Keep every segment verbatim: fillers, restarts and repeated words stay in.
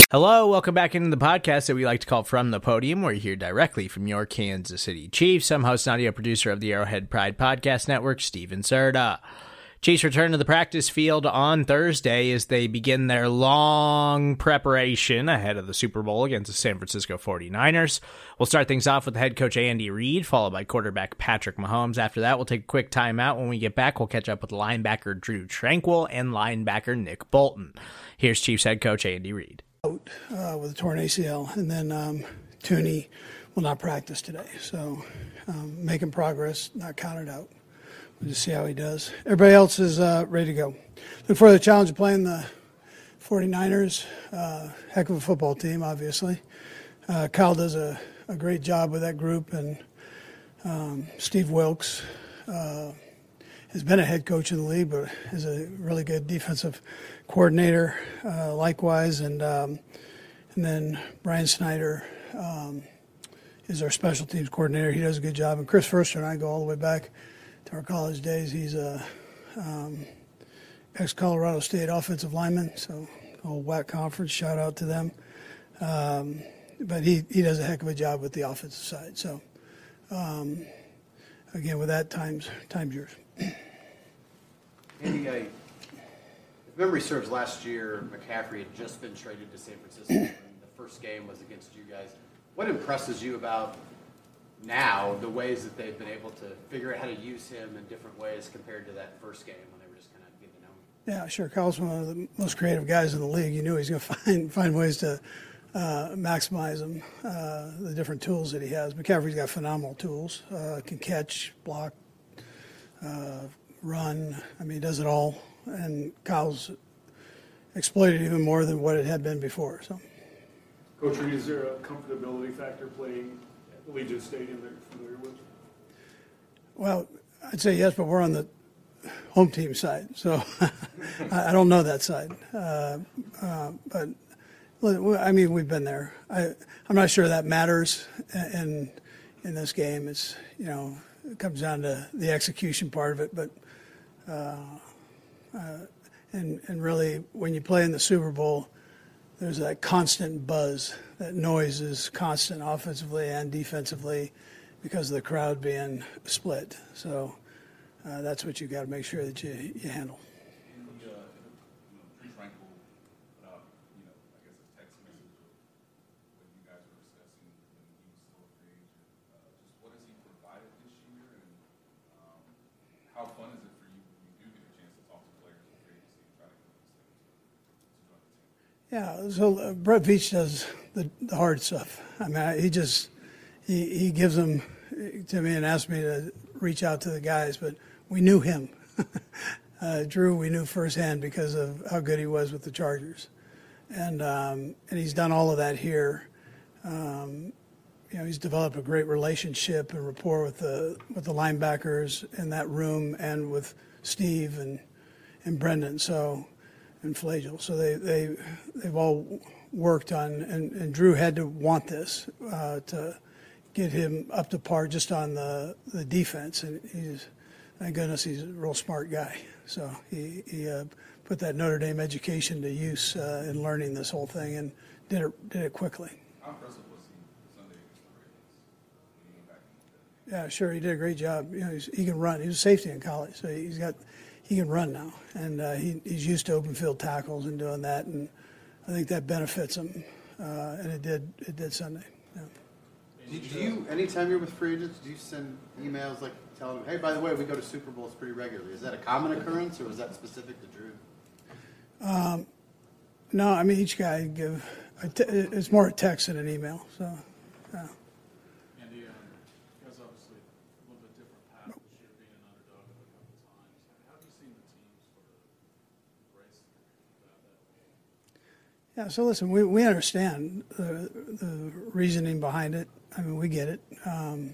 Hello, welcome back into the podcast that we like to call From the Podium, where you hear directly from your Kansas City Chiefs. I'm host and audio producer of the Arrowhead Pride Podcast Network, Steven Serta. Chiefs return to the practice field on Thursday as they begin their long preparation ahead of the Super Bowl against the San Francisco forty-niners. We'll start things off with head coach Andy Reid, followed by quarterback Patrick Mahomes. After that, we'll take a quick timeout. When we get back, we'll catch up with linebacker Drue Tranquill and linebacker Nick Bolton. Here's Chiefs head coach Andy Reid. Uh, with a torn A C L, and then um, Tooney will not practice today. So um, making progress, not counted out. We'll just see how he does. Everybody else is uh, ready to go. Look for the challenge of playing the forty-niners. Uh, heck of a football team, obviously. Uh, Kyle does a, a great job with that group, and um, Steve Wilks uh, has been a head coach in the league, but is a really good defensive coordinator, uh, likewise, and um, and then Brian Snyder um, is our special teams coordinator. He does a good job. And Chris Furster and I go all the way back to our college days. He's a um, ex-Colorado State offensive lineman, so whole W A C conference. Shout out to them. Um, but he, he does a heck of a job with the offensive side. So um, again, with that, time's time's yours. Andy, I, if memory serves, last year McCaffrey had just been traded to San Francisco, and the first game was against you guys. What impresses you about now the ways that they've been able to figure out how to use him in different ways compared to that first game when they were just kind of getting to know him? Yeah, sure. Kyle's one of the most creative guys in the league. You knew he's going to find find ways to uh, maximize him, uh, the different tools that he has. McCaffrey's got phenomenal tools. Uh, can catch, block, uh, run. I mean, he does it all. And Kyle's exploited even more than what it had been before. So, Coach Reid, is there a comfortability factor playing at Allegiant Stadium that you're familiar with? Well, I'd say yes, but we're on the home team side, so I don't know that side. Uh, uh, but I mean, we've been there. I, I'm not sure that matters in in this game. It's you know it comes down to the execution part of it, but. Uh, Uh, and, and really, when you play in the Super Bowl, there's that constant buzz. That noise is constant offensively and defensively because of the crowd being split. So uh, that's what you got to make sure that you, you handle. In the, uh, you know, Drue Tranquill put out, you know, I guess a text message of what you guys were discussing when he was still a free agent. Uh, just what has he provided this year, and um, how fun is it for you when you do get a chance to talk to players in free agency and try to get those things to, to join the team? Yeah, so uh, Brett Veach does the, the hard stuff. I mean, I, he just he, he gives them to me and asks me to reach out to the guys, but we knew him. uh, Drue, we knew firsthand because of how good he was with the Chargers, and um, and he's done all of that here. Um, you know, he's developed a great relationship and rapport with the with the linebackers in that room and with Steve and and Brendan. So. And Flagel. So they, they, they've all worked on, and, and Drue had to want this uh, to get him up to par just on the, the defense. And he's, thank goodness, he's a real smart guy. So he, he uh, put that Notre Dame education to use uh, in learning this whole thing and did it, did it quickly. How impressive was he Sunday against the Ravens when he went back and did it? Yeah, sure, he did a great job. You know, he's, he can run. He was a safety in college, so he's got – he can run now, and uh, he, he's used to open field tackles and doing that, and I think that benefits him, uh, and it did it did Sunday. Yeah. Do, do you, anytime you're with free agents, do you send emails like telling them, hey, by the way, we go to Super Bowls pretty regularly? Is that a common occurrence, or was that specific to Drue? Um, no, I mean, each guy give, a te- it's more a text than an email, so, yeah. Andy, um, you guys obviously a little bit different path this year, being an underdog a couple times. How have you seen the team sort of embrace that? Yeah, so listen, we, we understand the, the reasoning behind it. I mean, we get it, um,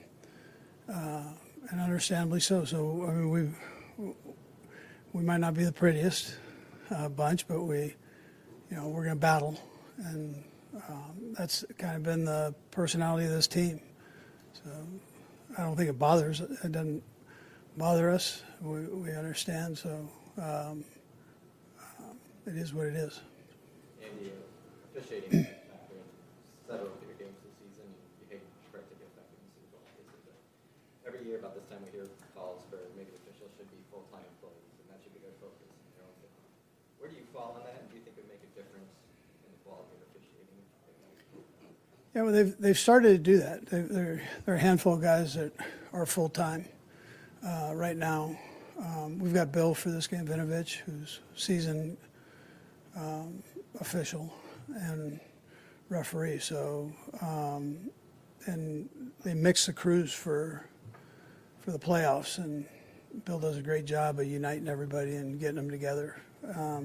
uh, and understandably so. So, I mean, we we might not be the prettiest uh, bunch, but we, you know, we're going to battle, and um, that's kind of been the personality of this team. So, I don't think it bothers. It doesn't bother us. We, we understand. So, um, uh, it is what it is. Andy, officiating factor in several of your games this season, and you hate for it to get affected in Super Bowl cases. But every year about this time we hear calls for maybe officials should be full-time employees, and that should be their focus in their own field. Where do you fall on that, and do you think it would make a difference in the quality of officiating? Yeah, well, they've they've started to do that. They, there there are a handful of guys that are full-time uh, right now. Um, we've got Bill for this game, Vinovich, who's season um, official and referee. So, um, and they mix the crews for for the playoffs, and Bill does a great job of uniting everybody and getting them together. Um,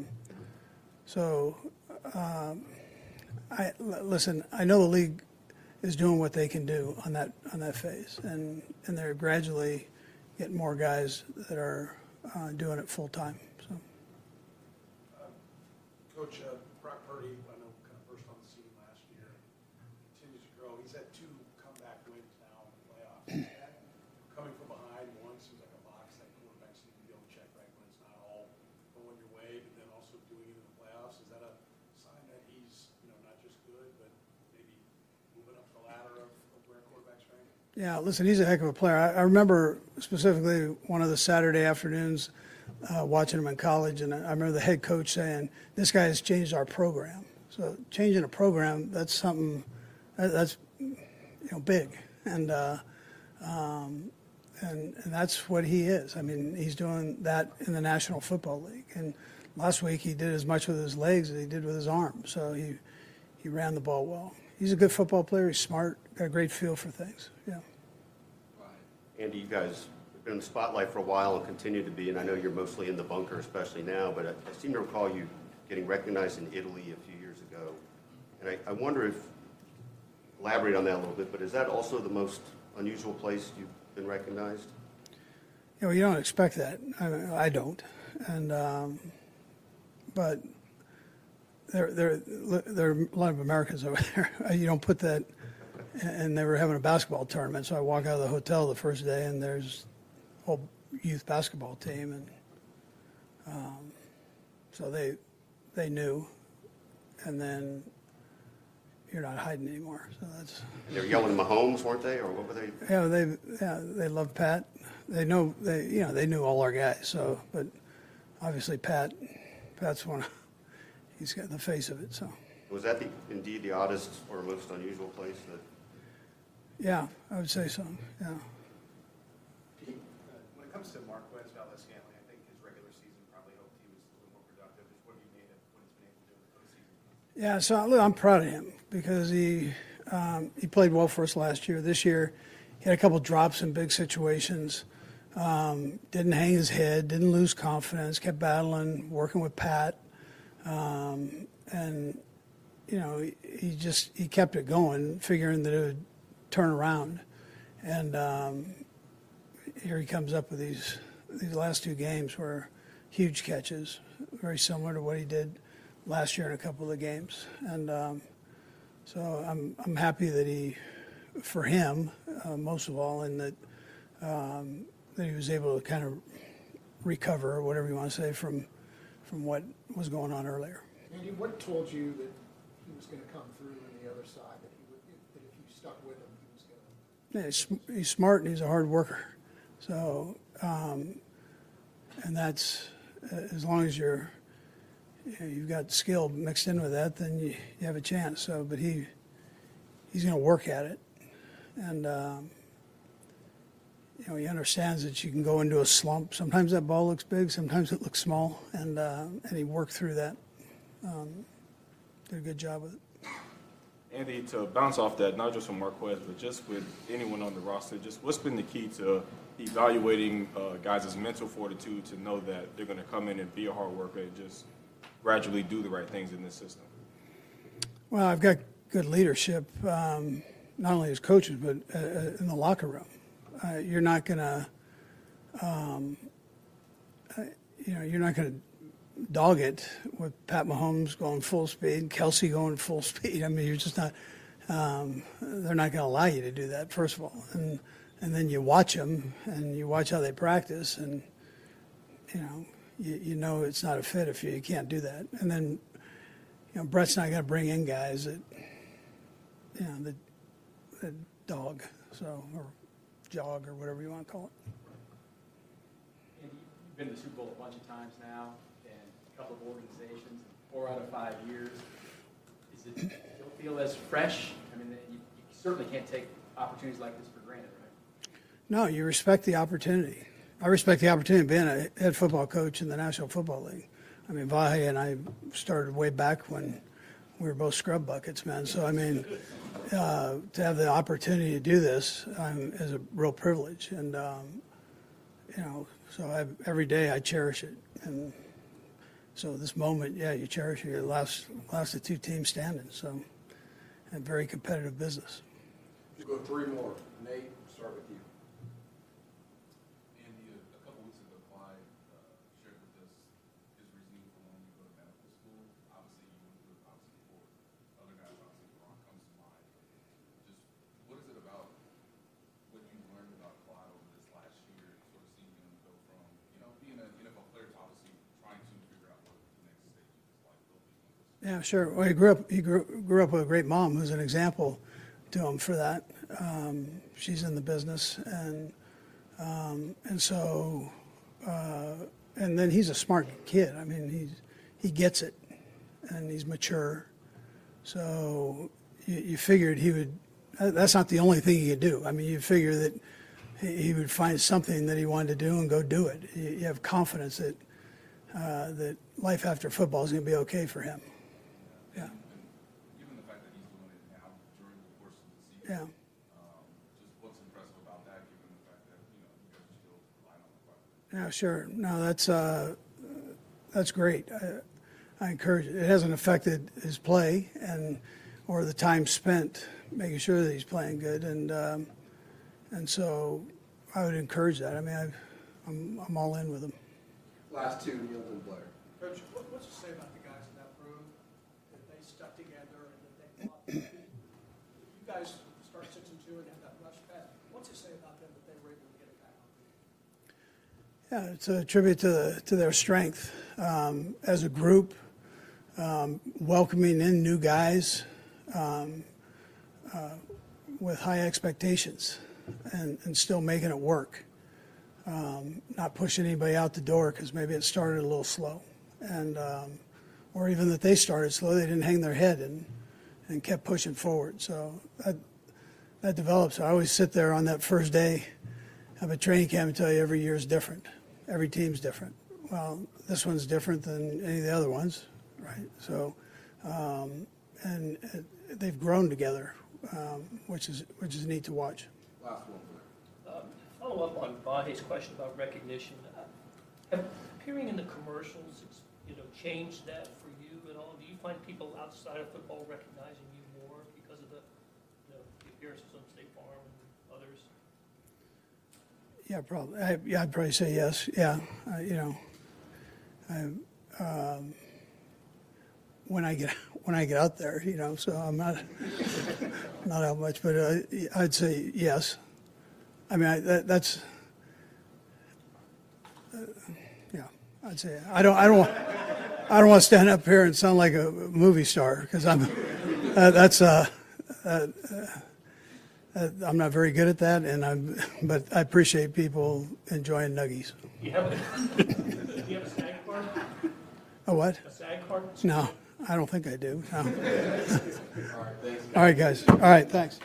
so, um, I listen. I know the league is doing what they can do on that on that phase, and and they're gradually getting more guys that are uh, doing it full time. So, uh, Coach uh, Brock Purdy, I know, kind of burst on the scene last year, continues to grow. He's had two comeback wins now in the playoffs. Coming from behind, one seems like a box that quarterbacks need to be able to check right when it's not all going your way, but then also doing it in the playoffs. Is that a sign that he's, you know, not just good, but maybe moving up the ladder of, of where quarterbacks rank? yeah, listen, he's a heck of a player. I, I remember specifically one of the Saturday afternoons uh, watching him in college, and I remember the head coach saying, "This guy has changed our program." So changing a program, that's something that, that's you know big, and uh, um, and and that's what he is. I mean, he's doing that in the National Football League, and last week he did as much with his legs as he did with his arms. So he he ran the ball well. He's a good football player. He's smart. Got a great feel for things. Yeah. Andy, you guys have been in the spotlight for a while and continue to be, and I know you're mostly in the bunker, especially now, but I, I seem to recall you getting recognized in Italy a few years ago. And I, I wonder if, elaborate on that a little bit, but is that also the most unusual place you've been recognized? You know, you don't expect that. I, I don't. And, um, but there, there, there are a lot of Americans over there. You don't put that. And they were having a basketball tournament, so I walk out of the hotel the first day, and there's a whole youth basketball team, and um, so they they knew, and then you're not hiding anymore. So that's. They were yelling Mahomes, weren't they, or what were they? Yeah, they yeah they love Pat. They know they you know they knew all our guys. So, but obviously Pat, Pat's one. He's got the face of it. So. Was that the, indeed the oddest or most unusual place that? Yeah, I would say so, yeah. Pete, uh, when it comes to Marquez Valdes-Scantling, I think his regular season probably hoped he was a little more productive. Just what have you made of what he's been able to do in the postseason? Yeah, so look, I'm proud of him because he um, he played well for us last year. This year, he had a couple drops in big situations. Um, didn't hang his head, didn't lose confidence, kept battling, working with Pat, um, and you know he, he just he kept it going, figuring that it would turn around. And um, here he comes up with these these last two games were huge catches, very similar to what he did last year in a couple of the games. And um, so I'm I'm happy that he, for him, uh, most of all, and that um, that he was able to kind of recover, or whatever you want to say, from from what was going on earlier. Andy, what told you that he was going to come through on the other side, that, he would, that if you stuck with him, he was going to? Yeah, he's, he's smart and he's a hard worker. So, um, and that's, uh, as long as you're, you know, you've got skill mixed in with that, then you, you have a chance. So, but he, he's going to work at it. And, um, you know, he understands that you can go into a slump. Sometimes that ball looks big, sometimes it looks small. And, uh, and he worked through that. Um, did a good job with it. Andy, to bounce off that, not just from Marquez, but just with anyone on the roster, just what's been the key to evaluating uh, guys' mental fortitude to know that they're going to come in and be a hard worker and just gradually do the right things in this system? Well, I've got good leadership, um, not only as coaches, but uh, in the locker room. Uh, you're not going to, um, uh, you know, you're not going to dog it with Pat Mahomes going full speed, Kelsey going full speed. I mean, you're just not. Um, they're not going to allow you to do that, first of all, and and then you watch them and you watch how they practice, and you know, you, you know it's not a fit if you, you can't do that. And then, you know, Brett's not going to bring in guys that, you know, that, that dog, so, or jog or whatever you want to call it. Andy, you've been to the Super Bowl a bunch of times now, and a couple of organizations, four out of five years. Is it still feel as fresh? I mean, you, you certainly can't take opportunities like this for granted, right? No, you respect the opportunity. I respect the opportunity of being a head football coach in the National Football League. I mean, Vahe and I started way back when we were both scrub buckets, man. So, I mean, uh, to have the opportunity to do this um, is a real privilege. And, um, you know, so I, every day I cherish it. And so this moment, yeah, you cherish it. You're the last, last of two teams standing. So, a very competitive business. We'll go three more. Nate, start with you. Andy, a, a couple weeks ago, Clyde uh, shared with us his reasoning for wanting to go to medical school. Obviously, you went through it, obviously, for other guys, obviously, Ron comes to mind. Just what is it about what you learned about Clyde over this last year, sort of seeing him go from, you know, being an N F L player to obviously trying to figure out what the next stage of his life will be? Yeah, sure. Well, he grew up. He grew, grew up with a great mom who's an example to him for that. Um, she's in the business, and um, and so uh, and then he's a smart kid. I mean, he's he gets it, and he's mature. So you, you figured he would. That's not the only thing he could do. I mean, you figure that he, he would find something that he wanted to do and go do it. You, you have confidence that uh, that life after football is going to be okay for him. Yeah. Given the fact that he's doing it now during the course of the season, Yeah. um, just what's impressive about that, given the fact that, you know, you guys are still relying on the clock? Yeah, sure. No, that's uh, that's great. I, I encourage it. It hasn't affected his play and or the time spent making sure that he's playing good, and um, and so I would encourage that. I mean, I've, I'm I'm all in with him. Last two, Neil and Blair. Coach, what, what's to say about the guys in that room, that they stuck together and that they fought? You guys start six and two and have that rush pad. What's to say about them that they were able to get it back on? Yeah, it's a tribute to the, to their strength um, as a group, um, welcoming in new guys um, uh, with high expectations, and, and still making it work. Um, not pushing anybody out the door because maybe it started a little slow, and um, or even that they started slow, they didn't hang their head and and kept pushing forward. So that that develops. I always sit there on that first day of a training camp and tell you every year is different, every team's different. Well, this one's different than any of the other ones, right? So, um, and uh, they've grown together, um, which is which is neat to watch. Last one. Um, follow up on Vahe's question about recognition. Uh, have appearing in the commercials, it's, you know, changed that for you at all? Do you find people outside of football recognizing you more because of the, you know, the appearances on State Farm and others? Yeah, probably. I, yeah, I'd probably say yes. Yeah, uh, you know, I, um, when I get when I get out there, you know, so I'm not not out much, but uh, I'd say yes. I mean, I, that, that's uh, yeah. I'd say I don't. I don't. Want, I don't want to stand up here and sound like a movie star because I'm. Uh, that's uh, uh, uh, I'm not very good at that, and I'm. But I appreciate people enjoying nuggies. Do you have a, do you have a SAG card? A what? A SAG card? No, I don't think I do. No. All right, thanks. All right, guys. All right, thanks.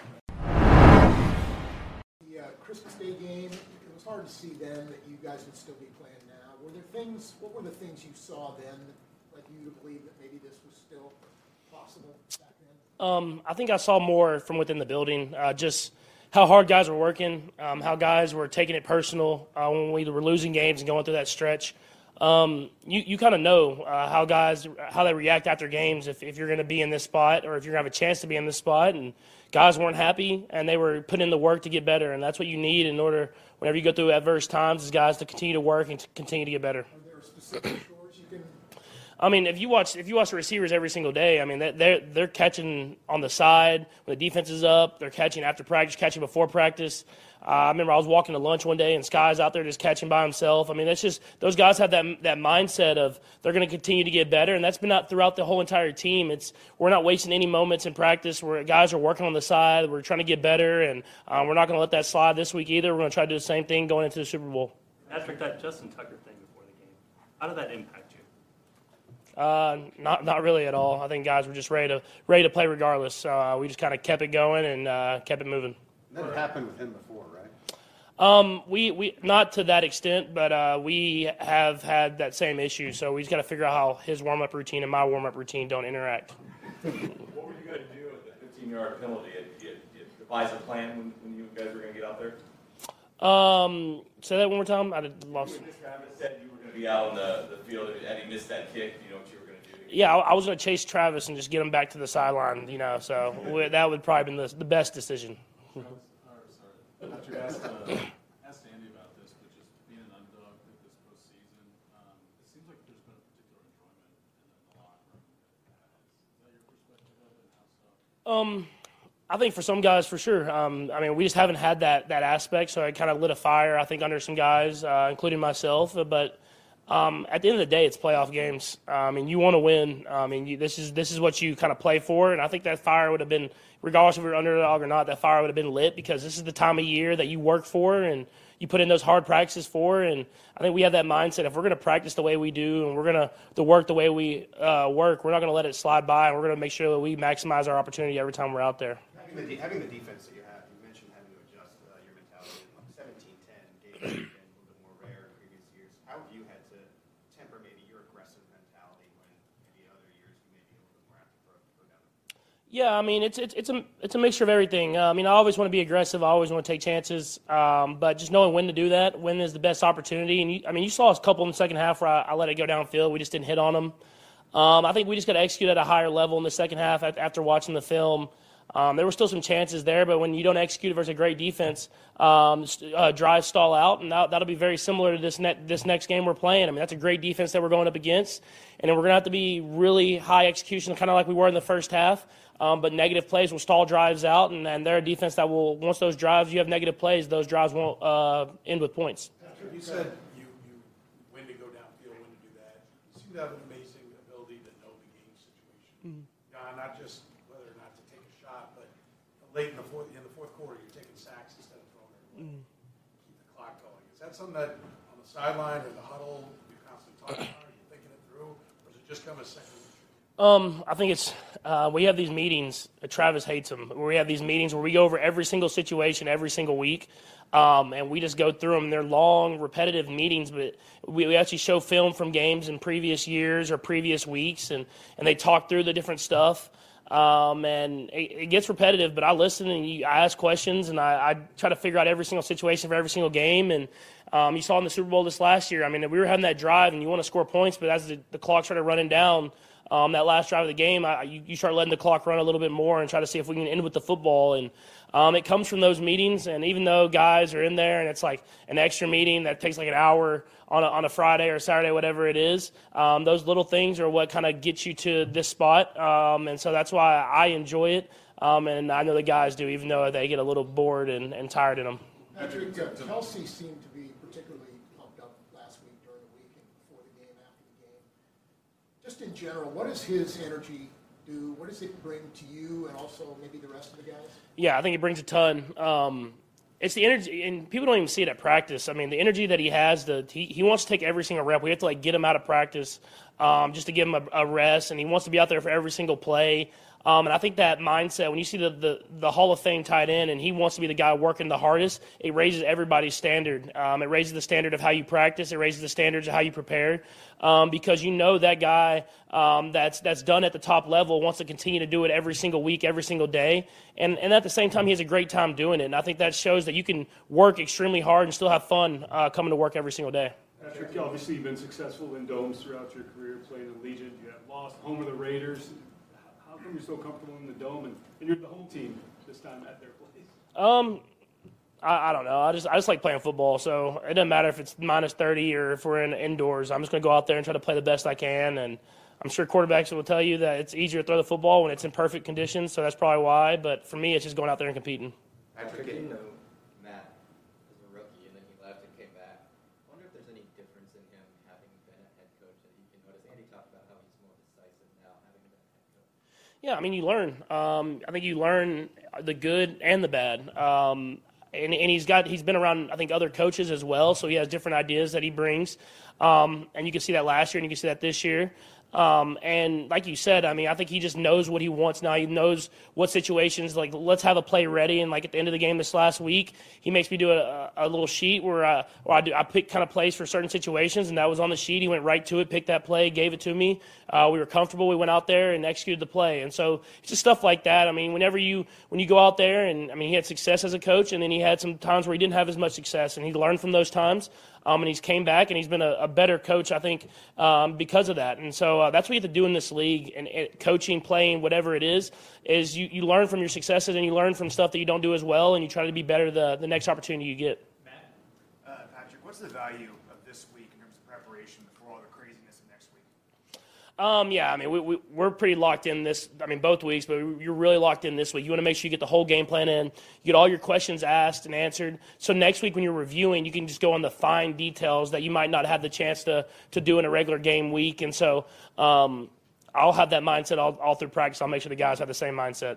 The uh, Christmas Day game, it was hard to see then that you guys would still be playing now. Were there things, what were the things you saw then that led you to believe that maybe this was still possible back then? Um, I think I saw more from within the building, uh, just how hard guys were working, um, how guys were taking it personal uh, when we were losing games and going through that stretch. Um, you you kind of know uh, how guys, how they react after games if, if you're going to be in this spot or if you're going to have a chance to be in this spot. And guys weren't happy, and they were putting in the work to get better, and that's what you need in order, whenever you go through adverse times, is guys to continue to work and to continue to get better. Are there specific scores you can? I mean, if you watch if you watch the receivers every single day, I mean, they're they're catching on the side when the defense is up. They're catching after practice, catching before practice. Uh, I remember I was walking to lunch one day and Sky's out there just catching by himself. I mean, that's just those guys have that that mindset of they're going to continue to get better, and that's been out throughout the whole entire team. It's we're not wasting any moments in practice where guys are working on the side. We're trying to get better, and uh, we're not going to let that slide this week either. We're going to try to do the same thing going into the Super Bowl. Patrick, that Justin Tucker thing before the game, how did that impact you? Uh, not not really at all. I think guys were just ready to ready to play regardless. So uh, we just kind of kept it going and uh, kept it moving. That happened with him before, right? Um, we, we not to that extent, but uh, we have had that same issue. So we just got to figure out how his warm up routine and my warm up routine don't interact. What were you going to do with the fifteen-yard penalty? Did you, did you devise a plan when, when you guys were going to get out there? Um, say that one more time. I did, lost. You said you were going to be out on the, the field, and he missed that kick. You know what you were going to do? Yeah, I, I was going to chase Travis and just get him back to the sideline. You know, so we, that would probably been the, the best decision. Patrick, asked, uh, asked Andy about this, but just being an underdog this postseason, um, it seems like there's been a particular enjoyment in the locker room. Is that your perspective of it? How so? Um, I think for some guys, for sure. Um, I mean, we just haven't had that that aspect, so it kind of lit a fire, I think, under some guys, uh, including myself. But um, at the end of the day, it's playoff games. Uh, I mean, you want to win. I mean, you, this is this is what you kind of play for, and I think that fire would have been, regardless if we were underdog or not, that fire would have been lit because this is the time of year that you work for and you put in those hard practices for. And I think we have that mindset. If we're going to practice the way we do and we're going to, to work the way we uh, work, we're not going to let it slide by, and we're going to make sure that we maximize our opportunity every time we're out there. Having the, de- having the defense that you have, you mentioned having to adjust uh, your mentality. seventeen ten games have been a little bit more rare in previous years. How have you had to temper maybe your aggressive mentality when maybe other years you may be a little bit more apt to go down? Yeah, I mean, it's it's it's a it's a mixture of everything. Uh, I mean, I always want to be aggressive. I always want to take chances. Um, but just knowing when to do that, when is the best opportunity. And you, I mean, you saw a couple in the second half where I, I let it go downfield. We just didn't hit on them. Um, I think we just got to execute at a higher level in the second half after watching the film. Um, there were still some chances there, but when you don't execute versus a great defense, um, uh, drives stall out, and that, that'll be very similar to this net, this next game we're playing. I mean, that's a great defense that we're going up against, and then we're going to have to be really high execution, kind of like we were in the first half, um, but negative plays will stall drives out, and, and they're a defense that will, once those drives, you have negative plays, those drives won't uh, end with points. You said you, you when to go downfield, when to do that. You seem to have an amazing ability to know the game situation. Mm-hmm. Uh, not just whether or not to take a shot, but late in the fourth in the fourth quarter, you're taking sacks instead of throwing it away. Mm-hmm. Keep the clock going. Is that something that on the sideline or the huddle you're constantly talking about? Are you thinking it through, or does it just come as second? Um, I think it's uh, we have these meetings. Uh, Travis hates them. Where we have these meetings where we go over every single situation every single week, um, and we just go through them. They're long, repetitive meetings, but we, we actually show film from games in previous years or previous weeks, and, and they talk through the different stuff. Um, and it, it gets repetitive, but I listen and you, I ask questions, and I, I try to figure out every single situation for every single game. And um, you saw in the Super Bowl this last year, I mean, we were having that drive, and you want to score points, but as the, the clock started running down, um, that last drive of the game, I, you, you start letting the clock run a little bit more and try to see if we can end with the football. And um, it comes from those meetings, and even though guys are in there and it's like an extra meeting that takes like an hour on a, on a Friday or Saturday, whatever it is, um, those little things are what kind of gets you to this spot. Um, and so that's why I enjoy it, um, and I know the guys do, even though they get a little bored and, and tired in them. Patrick, uh, Kelsey seemed to be particularly pumped up last week during the week and before the game, after the game. Just in general, what does his energy do? What does it bring to you and also maybe the rest of the guys? Yeah, I think it brings a ton. Um, it's the energy, and people don't even see it at practice. I mean, the energy that he has, the he, he wants to take every single rep. We have to like get him out of practice um, just to give him a, a rest, and he wants to be out there for every single play. Um, and I think that mindset, when you see the, the, the Hall of Fame tight end and he wants to be the guy working the hardest, it raises everybody's standard. Um, it raises the standard of how you practice. It raises the standards of how you prepare, um, because you know that guy um, that's that's done at the top level wants to continue to do it every single week, every single day. And, and at the same time, he has a great time doing it. And I think that shows that you can work extremely hard and still have fun uh, coming to work every single day. Patrick, obviously you've been successful in domes throughout your career, playing in Allegiant. You have lost home of the Raiders. How come you're so comfortable in the dome, and, and you're the home team this time at their place? Um, I, I don't know. I just I just like playing football, so it doesn't matter if it's minus thirty or if we're in indoors. I'm just going to go out there and try to play the best I can, and I'm sure quarterbacks will tell you that it's easier to throw the football when it's in perfect conditions, so that's probably why. But for me, it's just going out there and competing. Patrick, you know Matt as a rookie, and then he left and came back. I wonder if there's any difference in him having been a head coach that you can notice. Andy talked about how he's more decisive now having been a head coach. Yeah, I mean, you learn. Um, I think you learn the good and the bad. Um, and, and he's got he's been around, I think, other coaches as well, so he has different ideas that he brings. Um, and you can see that last year, and you can see that this year. Um, and like you said, I mean, I think he just knows what he wants now. He knows what situations, like, let's have a play ready. And like at the end of the game this last week, he makes me do a, a little sheet where, uh, where I, do, I pick kind of plays for certain situations, and that was on the sheet. He went right to it, picked that play, gave it to me. Uh, we were comfortable. We went out there and executed the play. And so it's just stuff like that. I mean, whenever you, when you go out there, and I mean, he had success as a coach, and then he had some times where he didn't have as much success, and he learned from those times. Um, and he's came back, and he's been a, a better coach, I think, um, because of that. And so uh, that's what you have to do in this league, and, and coaching, playing, whatever it is, is you, you learn from your successes, and you learn from stuff that you don't do as well, and you try to be better the, the next opportunity you get. Matt? Uh, Patrick, what's the value of this week in terms of preparation before all the craziness of next week? Um, yeah, I mean, we, we, we're pretty locked in this, I mean, both weeks, but you're really locked in this week. You want to make sure you get the whole game plan in, you get all your questions asked and answered. So next week when you're reviewing, you can just go on the fine details that you might not have the chance to, to do in a regular game week. And so um, I'll have that mindset all, all through practice. I'll make sure the guys have the same mindset.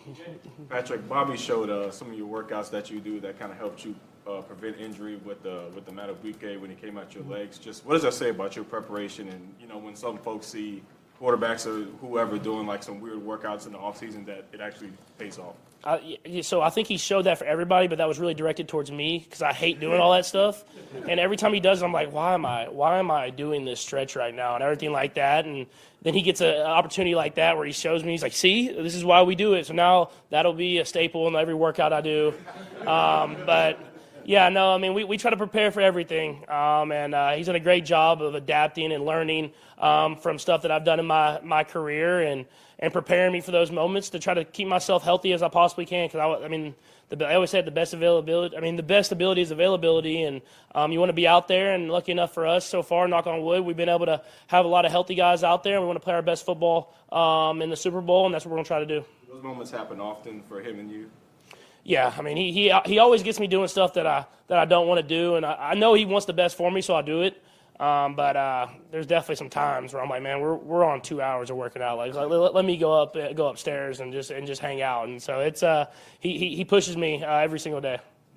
Patrick, Bobby showed uh, some of your workouts that you do that kind of helped you uh, prevent injury with the with the Madubuike when he came out your legs. Just what does that say about your preparation? And you know, when some folks see quarterbacks or whoever doing like some weird workouts in the off season, that it actually pays off. Uh, so I think he showed that for everybody, but that was really directed towards me because I hate doing all that stuff. And every time he does it, I'm like, why am I why am I doing this stretch right now and everything like that? And then he gets a, an opportunity like that where he shows me, he's like, see, this is why we do it. So now that'll be a staple in every workout I do. Um, but, yeah, no, I mean, we, we try to prepare for everything. Um, and uh, he's done a great job of adapting and learning um, from stuff that I've done in my, my career and, and preparing me for those moments to try to keep myself healthy as I possibly can. Because, I, I mean, the, I always say the best availability, I mean, the best ability is availability. And um, you want to be out there. And lucky enough for us so far, knock on wood, we've been able to have a lot of healthy guys out there. And we want to play our best football um, in the Super Bowl, and that's what we're going to try to do. Those moments happen often for him and you. Yeah, I mean, he he he always gets me doing stuff that I that I don't want to do, and I, I know he wants the best for me, so I do it. Um, but uh, there's definitely some times where I'm like, man, we're we're on two hours of working out. Like, let, let me go up go upstairs and just and just hang out. And so it's uh he he, he pushes me uh, every single day.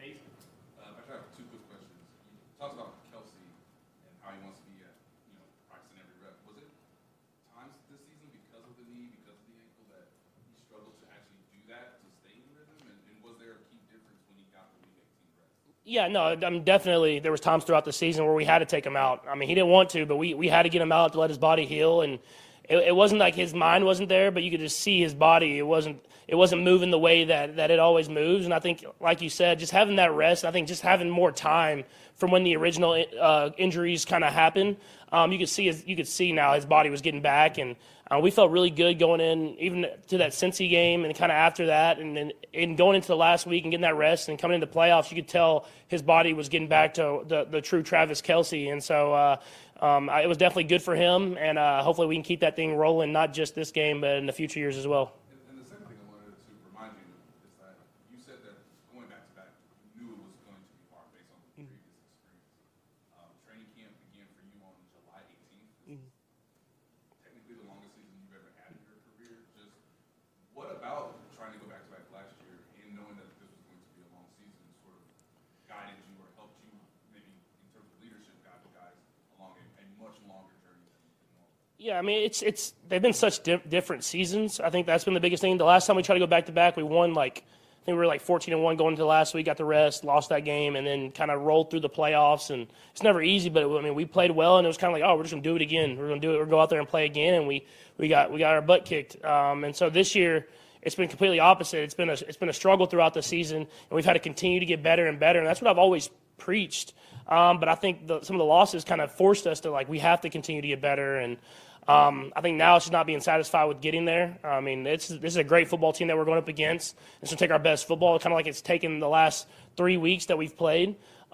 Uh, I have two quick questions. You talked about Kelsey and how he wants to be at, you know, practicing every rep. Was it times this season because of the knee, because of the ankle, that he struggled to actually do that to stay in rhythm? And, and was there a key difference when he got the week eighteen rest? Yeah, no, I mean, definitely there was times throughout the season where we had to take him out. I mean, he didn't want to, but we, we had to get him out to let his body heal. And it, it wasn't like his mind wasn't there, but you could just see his body. It wasn't it wasn't moving the way that, that it always moves. And I think, like you said, just having that rest, I think just having more time from when the original uh, injuries kind of happened, um, you could see his, you could see now his body was getting back. And uh, we felt really good going in, even to that Cincy game and kind of after that. And then and going into the last week and getting that rest and coming into playoffs, you could tell his body was getting back to the, the true Travis Kelce. And so uh, um, it was definitely good for him. And uh, hopefully we can keep that thing rolling, not just this game, but in the future years as well. And, and the second thing I wanted to remind you is that you said that going back to back, you knew it was going to be hard based on the previous experience. Um, training camp began for you on July eighteenth. Mm-hmm. Technically the longest season you've ever had in your career. Just what about trying to go back to back last year and knowing that this was going to be a long season sort of guided you or helped you maybe in terms of leadership guide the guys along a, a much longer journey than normal? Yeah, I mean, it's it's they've been such di- different seasons. I think that's been the biggest thing. The last time we tried to go back to back, we won like I think we were like fourteen and one going into the last week, got the rest, lost that game, and then kind of rolled through the playoffs. And it's never easy, but it, I mean, we played well, and it was kind of like, oh, we're just gonna do it again. We're gonna do it. We're gonna go out there and play again, and we we got we got our butt kicked. Um, and so this year, it's been completely opposite. It's been a it's been a struggle throughout the season, and we've had to continue to get better and better. And that's what I've always preached. Um, but I think the, some of the losses kind of forced us to like we have to continue to get better. And um, I think now it's just not being satisfied with getting there. I mean, it's this is a great football team that we're going up against. It's going to take our best football, kind of like it's taken the last three weeks that we've played.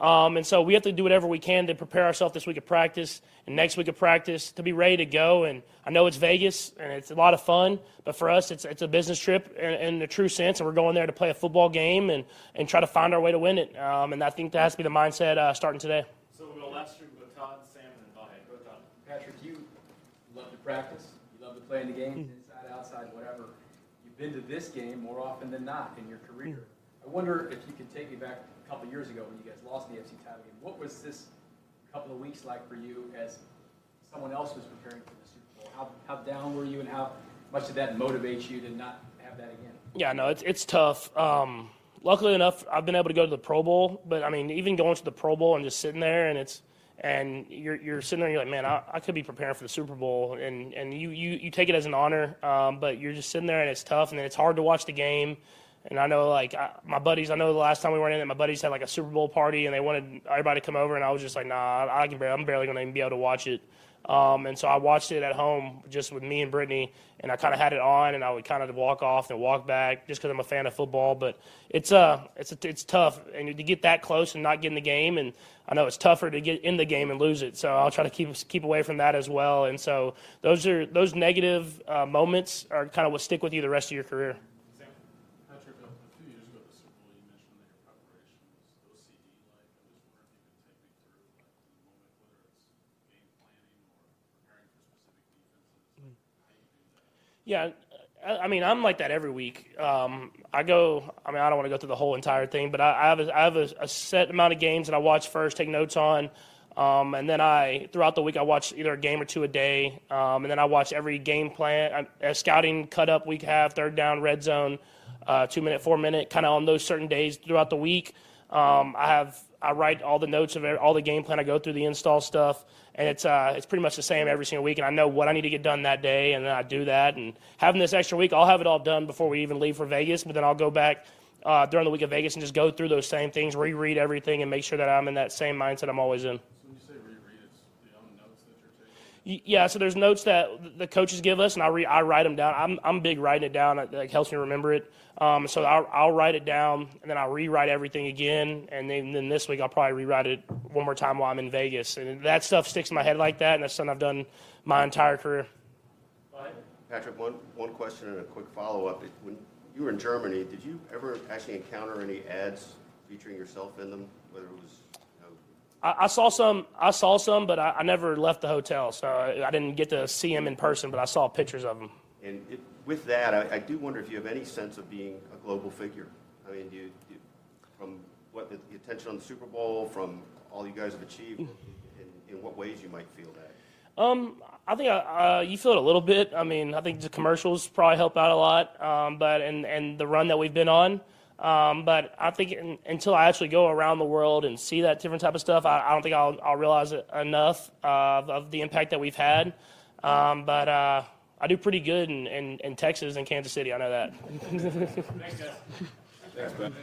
Um, and so we have to do whatever we can to prepare ourselves this week of practice and next week of practice to be ready to go. And I know it's Vegas and it's a lot of fun, but for us it's it's a business trip in, in the true sense, and we're going there to play a football game and, and try to find our way to win it. Um, and I think that has to be the mindset uh, starting today. So we'll go last year with Todd, Sam, and then Vahe. Go Todd. Patrick, you love to practice. You love to play in the games, inside, outside, whatever. You've been to this game more often than not in your career. I wonder if you could take me back a couple of years ago when you guys lost the A F C title game. What was this couple of weeks like for you as someone else was preparing for the Super Bowl? How, how down were you, and how much did that motivate you to not have that again? Yeah, no, it's it's tough. Um, luckily enough, I've been able to go to the Pro Bowl, but I mean, even going to the Pro Bowl and just sitting there, and it's and you're you're sitting there, and you're like, man, I, I could be preparing for the Super Bowl, and and you you you take it as an honor, um, but you're just sitting there, and it's tough, and then it's hard to watch the game. And I know, like, I, my buddies, I know the last time we were in it, my buddies had, like, a Super Bowl party, and they wanted everybody to come over, and I was just like, nah, I can barely, I'm barely going to even be able to watch it. Um, and so I watched it at home just with me and Brittany, and I kind of had it on, and I would kind of walk off and walk back just because I'm a fan of football. But it's uh, it's it's tough, and to get that close and not get in the game, and I know it's tougher to get in the game and lose it. So I'll try to keep keep away from that as well. And so those are those negative uh, moments are kind of what stick with you the rest of your career. Patrick, a, a few years ago at the Super Bowl, you mentioned that your preparation was O C D-like. I'm just wondering if you could take me through, like, in the moment, whether it's game planning or preparing for specific defenses, like, how you do that. Yeah, I I mean, I'm like that every week. Um, I go. I mean, I don't want to go through the whole entire thing, but I, I have a, I have a, a set amount of games that I watch first, take notes on, um, and then I throughout the week I watch either a game or two a day, um, and then I watch every game plan, a scouting cut up we have, third down, red zone, uh, two minute, four minute, kind of on those certain days throughout the week. Um, I have I write all the notes of all the game plan. I go through the install stuff, and it's uh, it's pretty much the same every single week. And I know what I need to get done that day, and then I do that. And having this extra week, I'll have it all done before we even leave for Vegas. But then I'll go back uh, during the week of Vegas and just go through those same things, reread everything, and make sure that I'm in that same mindset I'm always in. So when you say reread, it's the own notes that you're taking? Yeah, so there's notes that the coaches give us, and I re, I write them down. I'm I'm big writing it down. It like, helps me remember it. Um, so I'll, I'll write it down, and then I'll rewrite everything again. And then, then this week I'll probably rewrite it one more time while I'm in Vegas. And that stuff sticks in my head like that, and that's something I've done my entire career. Patrick, one, one question and a quick follow-up. When you were in Germany, did you ever actually encounter any ads featuring yourself in them, whether it was I, I saw some. I saw some, but I, I never left the hotel, so I, I didn't get to see them in person. But I saw pictures of them. And it, with that, I, I do wonder if you have any sense of being a global figure. I mean, do you, do you, from what the, the attention on the Super Bowl, from all you guys have achieved, in, in what ways you might feel that? Um, I think uh, you feel it a little bit. I mean, I think the commercials probably help out a lot, um, but and and the run that we've been on. Um, but I think in, until I actually go around the world and see that different type of stuff, I, I don't think I'll, I'll realize it enough uh, of the impact that we've had. Um, but uh, I do pretty good in, in, in Texas and Kansas City. I know that. Thanks, guys. Thanks, Ben.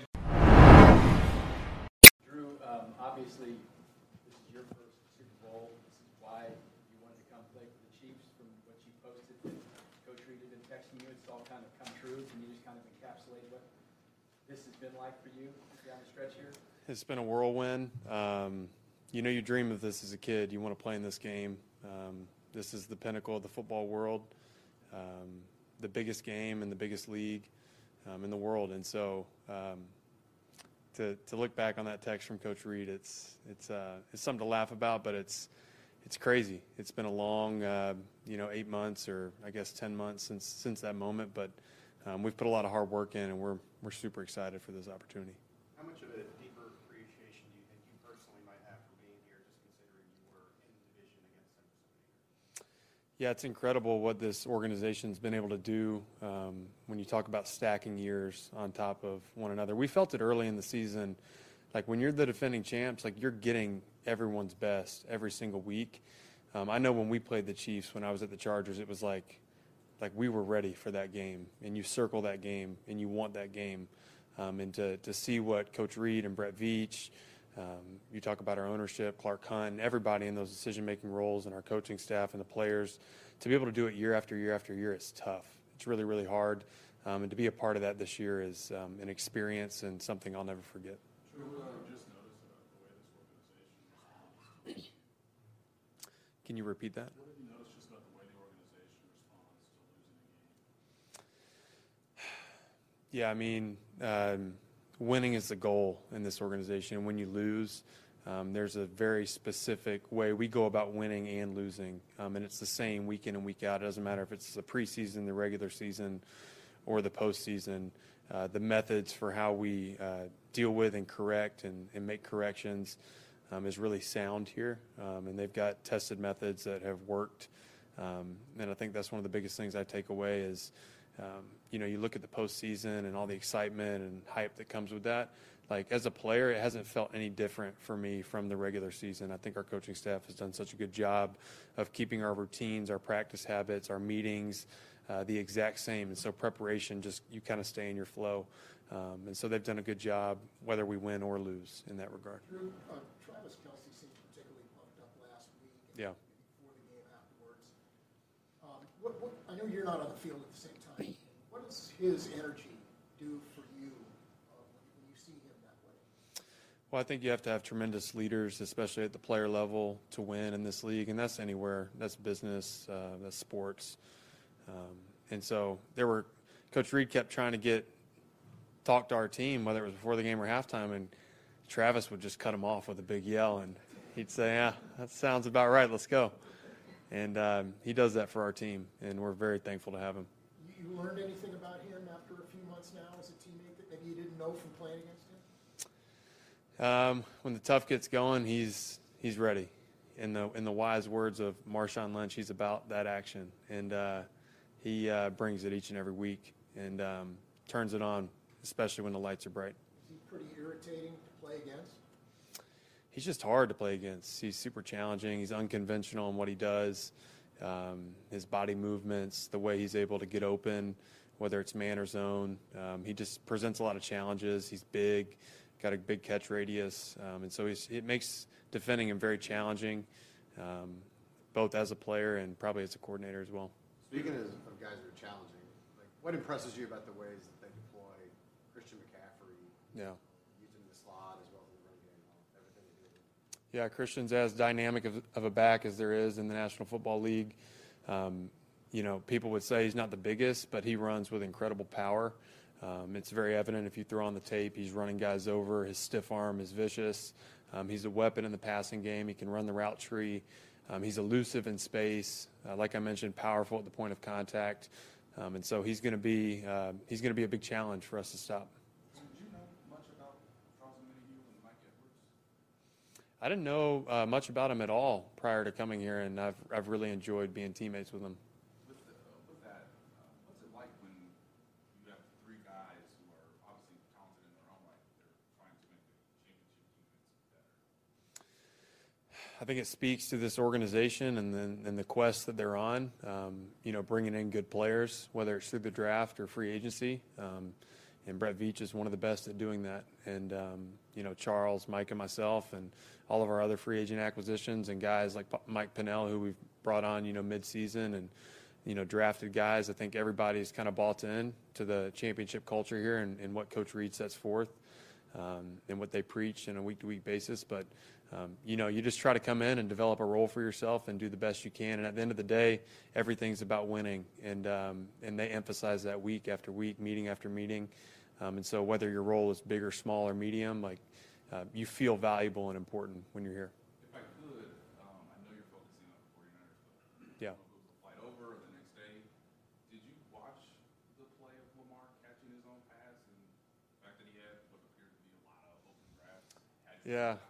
Drew, um, obviously, this is your first Super Bowl. This is why you wanted to come play for the Chiefs. From what you posted, that Coach Reid had been texting you, it's all kind of come true. Can you just kind of encapsulate what this has been like for you down the stretch here? It's been a whirlwind. Um, you know, you dream of this as a kid. You want to play in this game. Um, this is the pinnacle of the football world, um, the biggest game and the biggest league um, in the world. And so um, to to look back on that text from Coach Reid, it's it's uh, it's something to laugh about, but it's it's crazy. It's been a long, uh, you know, eight months or I guess ten months since since that moment, but um, we've put a lot of hard work in, and we're we're super excited for this opportunity. How much of a deeper appreciation do you think you personally might have for being here, just considering you were in the division against them for so many years? Yeah, it's incredible what this organization's been able to do um, when you talk about stacking years on top of one another. We felt it early in the season. Like, when you're the defending champs, like, you're getting everyone's best every single week. Um, I know when we played the Chiefs, when I was at the Chargers, it was like, like we were ready for that game, and you circle that game, and you want that game. Um, and to, to see what Coach Reid and Brett Veach, um, you talk about our ownership, Clark Hunt, and everybody in those decision-making roles, and our coaching staff and the players, to be able to do it year after year after year is tough. It's really, really hard. Um, and to be a part of that this year is um, an experience and something I'll never forget. Drew, uh, just noticed uh, the way this Can you repeat that? What have you noticed just about the way the organization responds to losing a game? Yeah, I mean, um, winning is the goal in this organization. And when you lose, um, there's a very specific way we go about winning and losing. Um, and it's the same week in and week out. It doesn't matter if it's the preseason, the regular season, or the postseason. Uh, the methods for how we uh, deal with and correct and, and make corrections um, is really sound here. Um, and they've got tested methods that have worked. Um, and I think that's one of the biggest things I take away is, um, you know, you look at the postseason and all the excitement and hype that comes with that. Like, as a player, it hasn't felt any different for me from the regular season. I think our coaching staff has done such a good job of keeping our routines, our practice habits, our meetings, Uh, the exact same. And so preparation, just you kind of stay in your flow. Um, and so they've done a good job, whether we win or lose in that regard. Drew, uh, Travis Kelce seemed particularly pumped up last week. And Yeah. before the game afterwards. Um, what, what, I know you're not on the field at the same time. What does his energy do for you uh, when, when you see him that way? Well, I think you have to have tremendous leaders, especially at the player level, to win in this league. And that's anywhere. That's business. Uh, that's sports. Um, and so there were, Coach Reed kept trying to get, talk to our team, whether it was before the game or halftime, and Travis would just cut him off with a big yell, and he'd say, yeah, that sounds about right, let's go. And um, he does that for our team, and we're very thankful to have him. You, you learned anything about him after a few months now as a teammate that maybe you didn't know from playing against him? Um, when the tough gets going, he's he's ready. In the in the wise words of Marshawn Lynch, he's about that action. And uh He uh, brings it each and every week and um, turns it on, especially when the lights are bright. Is he pretty irritating to play against? He's just hard to play against. He's super challenging. He's unconventional in what he does. Um, his body movements, the way he's able to get open, whether it's man or zone. Um, he just presents a lot of challenges. He's big, got a big catch radius. Um, and so he's, it makes defending him very challenging, um, both as a player and probably as a coordinator as well. Speaking of, of guys that are challenging, like what impresses you about the ways that they deploy Christian McCaffrey? Yeah. Using the slot as well as the run game, everything they do. Yeah, Christian's as dynamic of, of a back as there is in the National Football League. Um, you know, people would say he's not the biggest, but he runs with incredible power. Um, it's very evident if you throw on the tape. He's running guys over. His stiff arm is vicious. Um, he's a weapon in the passing game. He can run the route tree. Um, he's elusive in space, uh, like I mentioned, powerful at the point of contact, um, and so he's going to be uh, he's going to be a big challenge for us to stop. Did you know much about Charles Omenihu and Mike Edwards? I didn't know uh, much about him at all prior to coming here, and I've I've really enjoyed being teammates with him. With, the, uh, with that, uh, what's it like when you have three guys who are obviously talented in their own right, but they're trying to make the championship defense better? I think it speaks to this organization and the, and the quest that they're on, um, you know, bringing in good players, whether it's through the draft or free agency. Um, and Brett Veach is one of the best at doing that. And, um, you know, Charles, Mike, and myself, and all of our other free agent acquisitions and guys like Mike Pinnell, who we've brought on, you know, mid-season and, you know, drafted guys. I think everybody's kind of bought in to the championship culture here and, and what Coach Reed sets forth um, and what they preach on a week-to-week basis. But, Um, you know, you just try to come in and develop a role for yourself and do the best you can. And at the end of the day, everything's about winning. And um, and they emphasize that week after week, meeting after meeting. Um, and so whether your role is big or small or medium, like uh, you feel valuable and important when you're here. If I could, um, I know you're focusing on the forty-niners, but Yeah. it was a flight over or the next day. Did you watch the play of Lamar catching his own pass and the fact that he had what appeared to be a lot of open grass? Yeah.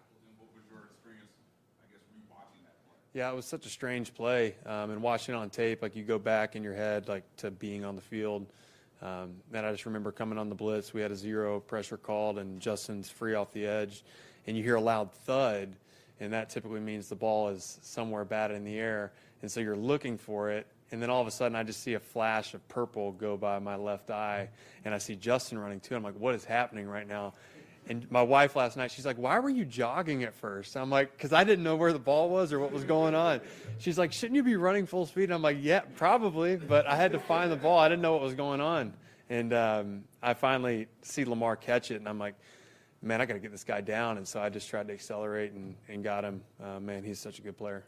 Yeah, it was such a strange play, um, and watching it on tape, like you go back in your head, like to being on the field. Um, and I just remember coming on the blitz. We had a zero pressure called, and Justin's free off the edge, and you hear a loud thud, and that typically means the ball is somewhere bad in the air, and so you're looking for it. And then all of a sudden, I just see a flash of purple go by my left eye, and I see Justin running too. I'm like, what is happening right now? And my wife last night, she's like, why were you jogging at first? I'm like, because I didn't know where the ball was or what was going on. She's like, shouldn't you be running full speed? And I'm like, yeah, probably. But I had to find the ball. I didn't know what was going on. And um, I finally see Lamar catch it, and I'm like, man, I got to get this guy down. And so I just tried to accelerate and, and got him. Uh, man, he's such a good player.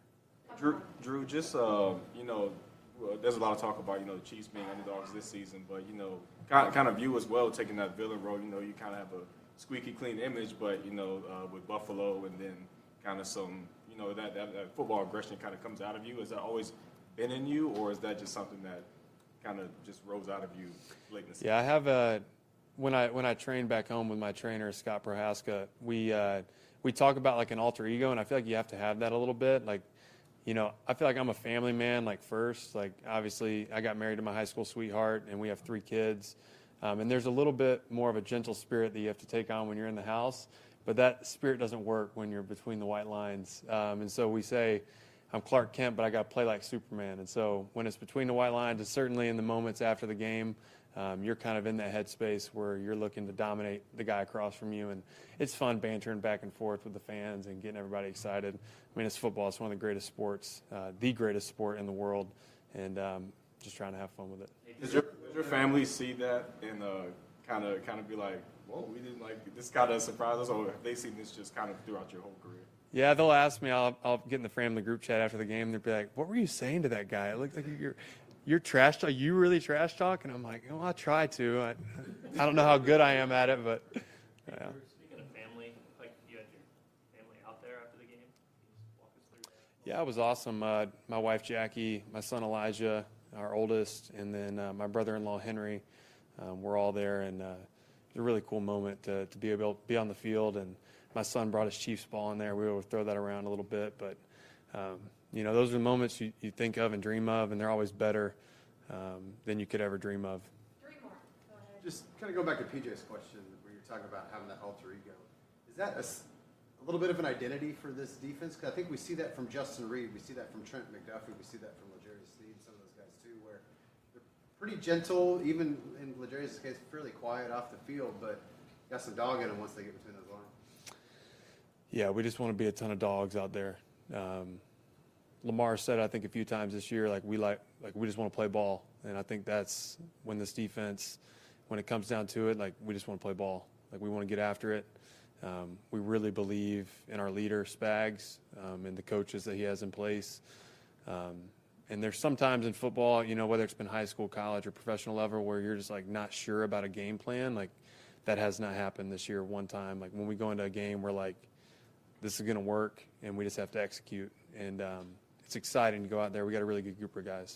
Drew, Drew, just uh, you know, well, there's a lot of talk about you know the Chiefs being underdogs this season, but you know, kind kind of you as well taking that villain role. You know, you kind of have a squeaky clean image, but you know, uh, with Buffalo and then kind of some, you know, that, that, that football aggression kind of comes out of you. Has that always been in you, or is that just something that kind of just rose out of you late in the season? Yeah, I have a. When I when I train back home with my trainer Scott Prohaska, we uh, we talk about like an alter ego, and I feel like you have to have that a little bit. Like, you know, I feel like I'm a family man. Like first, like obviously, I got married to my high school sweetheart, and we have three kids. Um, and there's a little bit more of a gentle spirit that you have to take on when you're in the house, but that spirit doesn't work when you're between the white lines. Um, and so we say, I'm Clark Kent, but I got to play like Superman. And so when it's between the white lines, and certainly in the moments after the game, um, you're kind of in that headspace where you're looking to dominate the guy across from you. And it's fun bantering back and forth with the fans and getting everybody excited. I mean, it's football. It's one of the greatest sports, uh, the greatest sport in the world, and um, just trying to have fun with it. Does your, does your family see that and kind of kind of be like, whoa, we didn't like this kind of surprise us, or have they seen this just kind of throughout your whole career? Yeah, they'll ask me. I'll, I'll get in the family group chat after the game. They'll be like, "What were you saying to that guy? It looked like you're, you're trash talk. You really trash talk?" And I'm like, "Oh, I try to. I, I don't know how good I am at it, but." Yeah. Speaking of family, like you had your family out there after the game. Can you just walk us through that? Yeah, it was awesome. Uh, my wife Jackie, my son Elijah, our oldest, and then uh, my brother-in-law Henry. Um, we're all there, and uh, it was a really cool moment to, to be able to be on the field. And my son brought his Chiefs ball in there. We were able to throw that around a little bit, but um, you know, those are the moments you, you think of and dream of, and they're always better um, than you could ever dream of. Just kind of go back to P J's question where you're talking about having that alter ego. Is that a, s- a little bit of an identity for this defense? Because I think we see that from Justin Reed. We see that from Trent McDuffie. We see that from L'Jarius Sneed, some of those guys too, where they're pretty gentle, even in L'Jarius' case, fairly quiet off the field, but got some dog in them once they get between those lines. Yeah, we just want to be a ton of dogs out there. Um, Lamar said, I think a few times this year, like we like, like we just want to play ball, and I think that's when this defense, when it comes down to it, like we just want to play ball, like we want to get after it. Um, we really believe in our leader Spags um, and the coaches that he has in place. Um, and there's sometimes in football, you know, whether it's been high school, college, or professional level, where you're just like not sure about a game plan. Like that has not happened this year. One time, like when we go into a game, we're like, this is going to work, and we just have to execute. And um, it's exciting to go out there. We got a really good group of guys.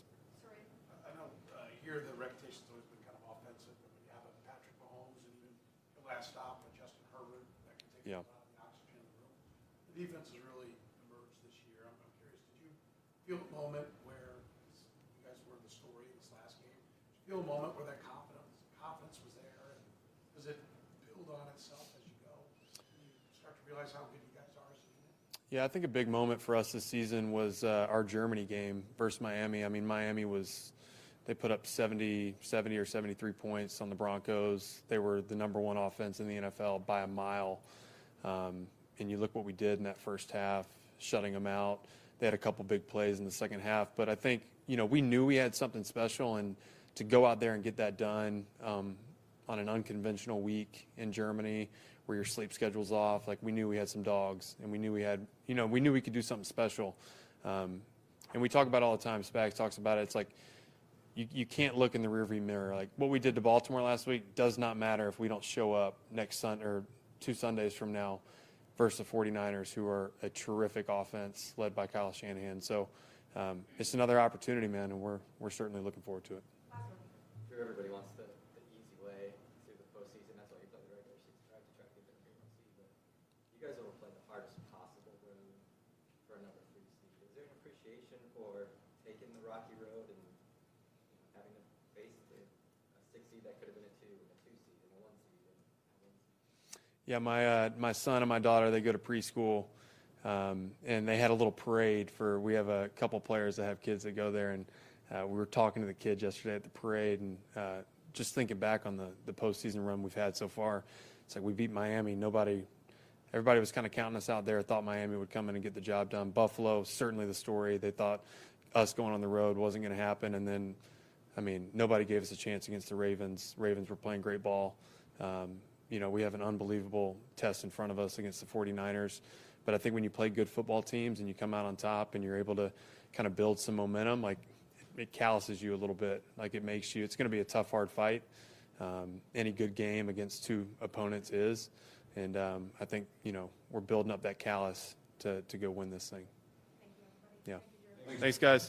I know uh, here the reputation's always been kind of offensive, but when you have a Patrick Mahomes and even the last stop with Justin Herbert, that can take Yeah. a lot of the oxygen in the room. The defense has really emerged this year. I'm, I'm curious, did you feel a moment where you guys were the story in this last game? Did you feel a moment where that confidence confidence was there, and does it build on itself as you go? And you start to realize how good you guys are as a unit? Yeah, I think a big moment for us this season was uh, our Germany game versus Miami. I mean, Miami was, they put up seventy, seventy or seventy-three points on the Broncos. They were the number one offense in the N F L by a mile. Um, and you look what we did in that first half, shutting them out. They had a couple big plays in the second half. But I think, you know, we knew we had something special, and to go out there and get that done um, on an unconventional week in Germany where your sleep schedule's off, like we knew we had some dogs, and we knew we had, you know, we knew we could do something special. Um, and we talk about it all the time. Spags talks about it. It's like you, you can't look in the rearview mirror. Like what we did to Baltimore last week does not matter if we don't show up next Sun or two Sundays from now versus the forty-niners, who are a terrific offense led by Kyle Shanahan. So um, it's another opportunity, man, and we're we're certainly looking forward to it. Sure, everybody wants the, the easy way through the postseason. That's why you play the regular season, right? To try to get the number one seed. But you guys will play the hardest possible road for a number three seed. Is there an appreciation for taking the rocky road and you know, having to face the, a six seed that could have been a two, a two seed, and a one seed, and a one seed? Yeah, my uh, my son and my daughter, they go to preschool, um, and they had a little parade for. We have a couple players that have kids that go there, and uh, we were talking to the kids yesterday at the parade, and uh, just thinking back on the the postseason run we've had so far. It's like we beat Miami. Nobody, everybody was kind of counting us out there. Thought Miami would come in and get the job done. Buffalo, certainly the story. They thought us going on the road wasn't going to happen, and then, I mean, nobody gave us a chance against the Ravens. Ravens were playing great ball. Um, You know, we have an unbelievable test in front of us against the forty-niners. but I think when you play good football teams and you come out on top and you're able to kind of build some momentum, like it calluses you a little bit. Like it makes you, it's going to be a tough, hard fight. Um, any good game against two opponents is. And um, I think, you know, we're building up that callus to, to go win this thing. Yeah. Thanks, guys.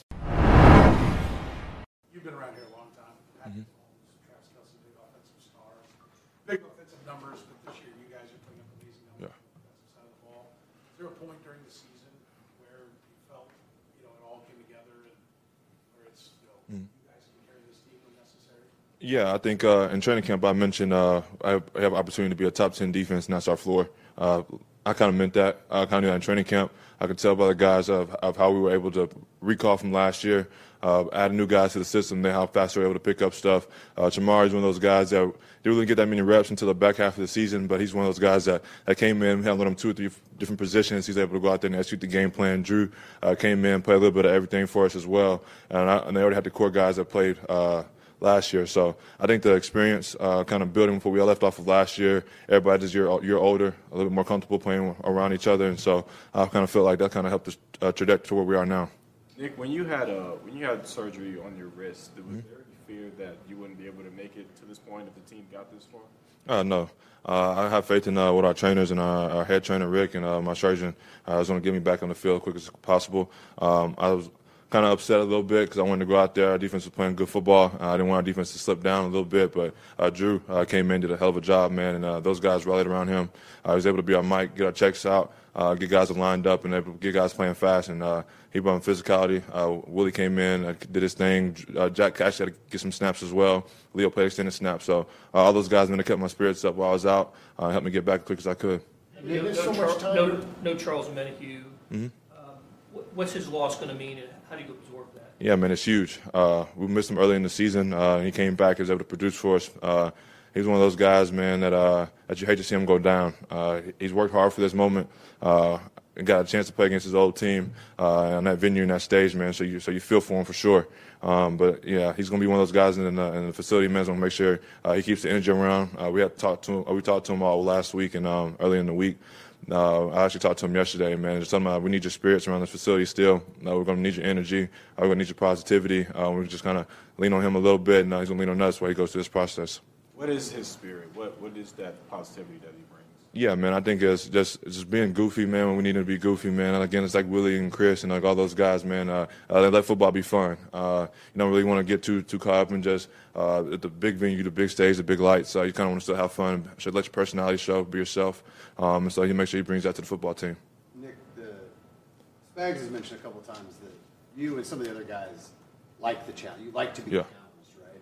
You've been around here a long time. Mm-hmm. Travis Kelce, big offensive stars. Big offensive numbers, but this year you guys are putting up amazing numbers Yeah. on the offensive side of the ball. Is there a point during the season where you felt, you know, it all came together and where it's, you know, Mhm. you guys can carry this team when necessary? Yeah, I think uh, in training camp I mentioned uh, I have, I have opportunity to be a top ten defense, and that's our floor. Uh, I kind of meant that. I kind of knew that in training camp. I could tell by the guys of, of how we were able to recall from last year, uh, add new guys to the system, then how fast we were able to pick up stuff. Uh, Chamar is one of those guys that didn't really get that many reps until the back half of the season, but he's one of those guys that, that came in, handled him two or three different positions. He's able to go out there and execute the game plan. Drew uh, came in, played a little bit of everything for us as well, and, I, and they already had the core guys that played uh, last year. So I think the experience uh, kind of building before we all left off of last year, everybody this year, year older, a little bit more comfortable playing around each other. And so I kind of felt like that kind of helped us uh, trajectory to where we are now. Nick, when you had uh, when you had surgery on your wrist, was mm-hmm. there any fear that you wouldn't be able to make it to this point if the team got this far? Uh, no. Uh, I have faith in uh, what our trainers and our, our head trainer, Rick, and uh, my surgeon uh, is going to get me back on the field as quick as possible. Um, I was kind of upset a little bit because I wanted to go out there. Our defense was playing good football. Uh, I didn't want our defense to slip down a little bit, but uh, Drew uh, came in, did a hell of a job, man, and uh, those guys rallied around him. I uh, was able to be our mic, get our checks out, uh, get guys lined up, and able to get guys playing fast. And uh, he brought physicality. Uh, Willie came in, uh, did his thing. Uh, Jack Cash had to get some snaps as well. Leo played extended snaps. So uh, all those guys, man, they kept my spirits up while I was out, uh, helped me get back as quick as I could. No, no, so much time. no, no Charles Menahue. Mm-hmm. Um, what's his loss going to mean, and how do you absorb that? Yeah, man, it's huge. Uh, we missed him early in the season. Uh, he came back, he was able to produce for us. Uh, he's one of those guys, man, that uh, that you hate to see him go down. Uh, he's worked hard for this moment. Uh, and got a chance to play against his old team uh, on that venue and that stage, man. So you so you feel for him for sure. Um, but yeah, he's gonna be one of those guys in the, in the facility. Man's gonna make sure uh, he keeps the energy around. Uh, we had to talk to him. We talked to him all last week and um, early in the week. Uh, I actually talked to him yesterday, man. Just talking about we need your spirits around this facility still. Uh, we're going to need your energy. Uh, we're going to need your positivity. Uh, we're just going to lean on him a little bit, and uh, he's going to lean on us while he goes through this process. What is his spirit? What What is that positivity that he brings? Yeah, man, I think it's just it's just being goofy, man, when we need to be goofy, man. And again, it's like Willie and Chris and like all those guys, man. Uh, uh, they let football be fun. Uh, you don't really want to get too too caught up in just uh, at the big venue, the big stage, the big lights. So you kind of want to still have fun. Should let your personality show, be yourself. Um, and so you make sure he brings that to the football team. Nick, the Spags has mentioned a couple of times that you and some of the other guys like the challenge. You like to be yeah. challenged, right?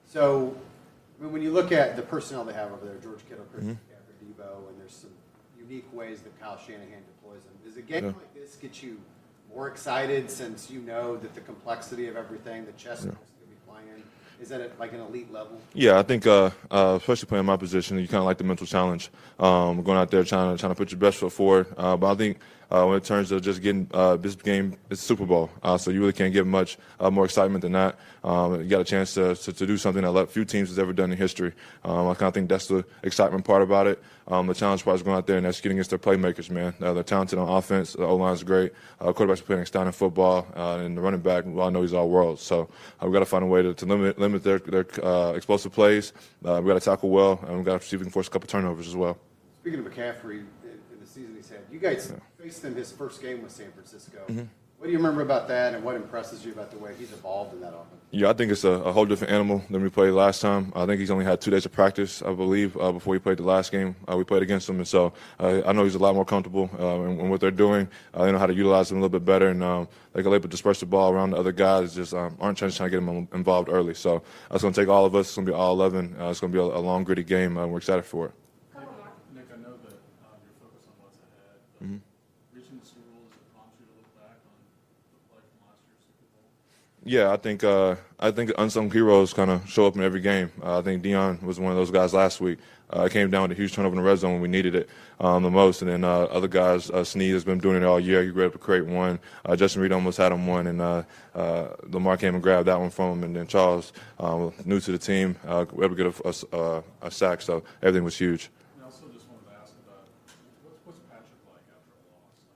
So I mean, when you look at the personnel they have over there, George Kittle, Chris Mhm. McCaffrey, Debo, and there's some unique ways that Kyle Shanahan deploys them. Does a game Yeah. like this get you more excited since you know that the complexity of everything, the chess Yeah. moves that we playing, is that at like an elite level? Yeah, I think, uh, uh, especially playing my position, you kind of like the mental challenge. Um, going out there trying to trying to put your best foot forward. Uh, but I think uh, when it turns to just getting uh, this game, it's Super Bowl, uh, so you really can't get much uh, more excitement than that. Um, you got a chance to, to to do something that a few teams has ever done in history. Um, I kind of think that's the excitement part about it. Um, the challenge part is going out there and executing against their playmakers, man. Uh, they're talented on offense. The O-line's great. Uh, quarterbacks are playing astounding football, uh, and the running back, well, I know he's all world. So uh, we've got to find a way to, to limit limit their their uh, explosive plays. Uh, we've got to tackle well, and we've got to see if we can force a couple turnovers as well. Speaking of McCaffrey, in, in the season he's had, you guys yeah. faced him his first game with San Francisco. Mm-hmm. What do you remember about that, and what impresses you about the way he's evolved in that offense? Yeah, I think it's a, a whole different animal than we played last time. I think he's only had two days of practice, I believe, uh, before he played the last game uh, we played against him. And so uh, I know he's a lot more comfortable uh, in, in what they're doing. Uh, they know how to utilize him a little bit better, and um, they're able to disperse the ball around the other guys. Just um, aren't trying to, trying to get him involved early. So that's going to take all of us. It's going to be all eleven. Uh, it's going to be a, a long, gritty game, uh, and we're excited for it. Nick, I know that um, you're focused on what's ahead, but Mm-hmm. reaching the Super Bowl, does it prompt you to look back on the play from last year's Super Bowl? Yeah, I think uh, I think unsung heroes kind of show up in every game. Uh, I think Deion was one of those guys last week. Uh, it came down to a huge turnover in the red zone when we needed it um, the most. And then uh, other guys, uh, Snead has been doing it all year. He was able to create one. Uh, Justin Reed almost had him one, and uh, uh, Lamar came and grabbed that one from him. And then Charles, um, new to the team, uh, was able to get a, a, a sack. So everything was huge. And I also just wanted to ask about what's, what's Patrick like after a loss? I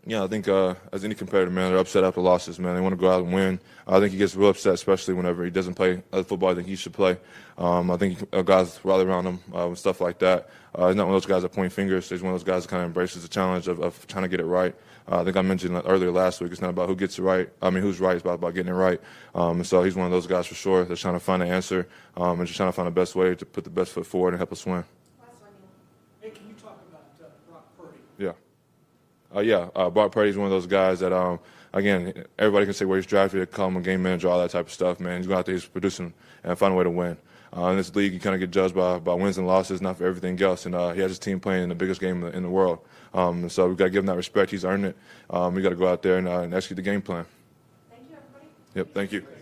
Yeah, I think uh, as any competitor, man, they're upset after losses, man. They want to go out and win. I think he gets real upset, especially whenever he doesn't play the football I think he should play. Um, I think uh, guys rally around him uh, and stuff like that. Uh, he's not one of those guys that point fingers. He's one of those guys that kind of embraces the challenge of, of trying to get it right. Uh, I think I mentioned earlier last week, it's not about who gets it right. I mean, who's right. It's about, about getting it right. Um, and so he's one of those guys for sure that's trying to find an answer um, and just trying to find the best way to put the best foot forward and help us win. Hey, can you talk about uh, Brock Purdy? Yeah. Uh, yeah, uh, Brock Purdy is one of those guys that, um, again, everybody can say where he's drafted, call him a game manager, all that type of stuff, man. He's going out there, he's producing and find a way to win. Uh, in this league, you kind of get judged by, by wins and losses, not for everything else. And uh, he has his team playing in the biggest game in the, in the world. Um, and so we've got to give him that respect. He's earned it. Um, we've got to go out there and, uh, and execute the game plan. Thank you, everybody. Yep, thank you.